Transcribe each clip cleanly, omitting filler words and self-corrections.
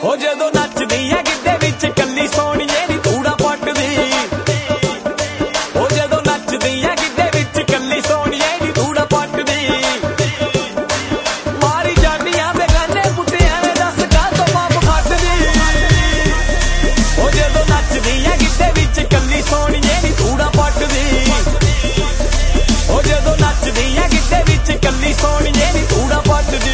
ਹੋ ਜਦੋਂ ਨੱਚਦੀ ਆ ਗਿੱਧੇ ਵਿੱਚ ਕੱਲੀ ਸੋਹਣੀਏ ਨੀ ਧੂੜਾ ਪੱਟਦੀ ਹੋ ਜਦੋਂ ਨੱਚਦੀ ਆ ਗਿੱਧੇ ਵਿੱਚ ਕੱਲੀ ਸੋਹਣੀਏ ਨੀ ਧੂੜਾ ਪੱਟਦੀ ਮਾਰੀ ਜਾਂਦੀਆਂ ਬੇਗਾਨੇ ਪੁੱਟਿਆਂ ਨੇ ਦੱਸ ਕਾਹਤੋਂ ਪੰਪ ਫੱਟਦੀ ਹੋ ਜਦੋਂ ਨੱਚਦੀ ਆ ਗਿੱਧੇ ਵਿੱਚ ਕੱਲੀ ਸੋਹਣੀਏ ਨੀ ਧੂੜਾ ਪੱਟਦੀ ਹੋ ਜਦੋਂ ਨੱਚਦੀ ਆ ਗਿੱਧੇ ਵਿੱਚ ਕੱਲੀ ਸੋਹਣੀਏ ਨੀ ਧੂੜਾ ਪੱਟਦੀ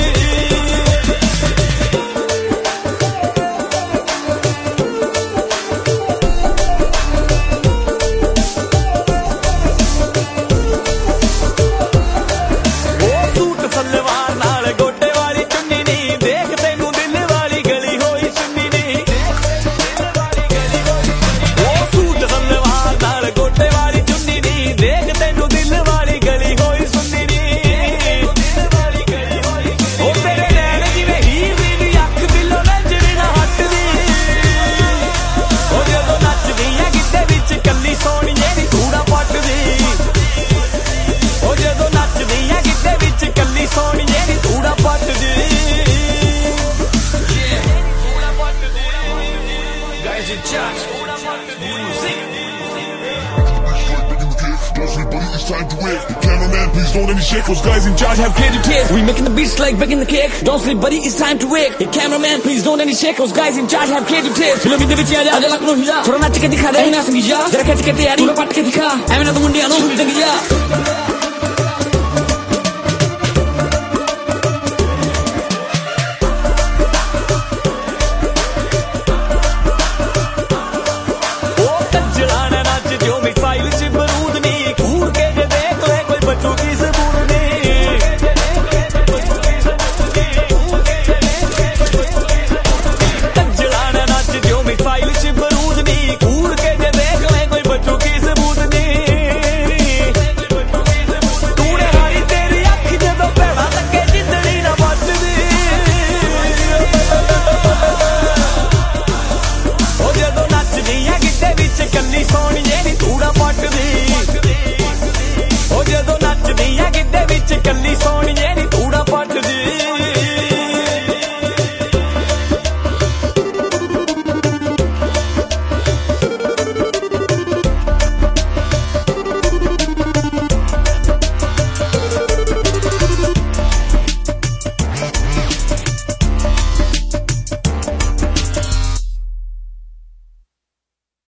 Time to wake. Cameraman, please don't any shake. Those guys in charge have creative taste. We making the beats like baking the cake. Don't sleep, buddy, it's time to wake. Hey, cameraman, please don't any shake. Those guys in charge have creative taste. Film in the ਵਿੱਚ ਆ ਜਾ ਲੱਕ ਨੂੰ ਹਿਲਾ ਥੋੜਾ ਨੱਚ ਕੇ ਦਿਖਾ ਦੇ ਨਾ ਸੰਗੀ ਜਾ ਜਰਾ ਖਿੱਚ ਕੇ ਤਿਆਰੀ ਪੂਰਾ ਪੱਟ ਕੇ ਦਿਖਾ ਐਵੇਂ ਨਾ ਤੂੰ ਮੁੰਡਿਆਂ ਨੂੰ ਭੁੱਲ ਜਾਂਗੀ ਜਾ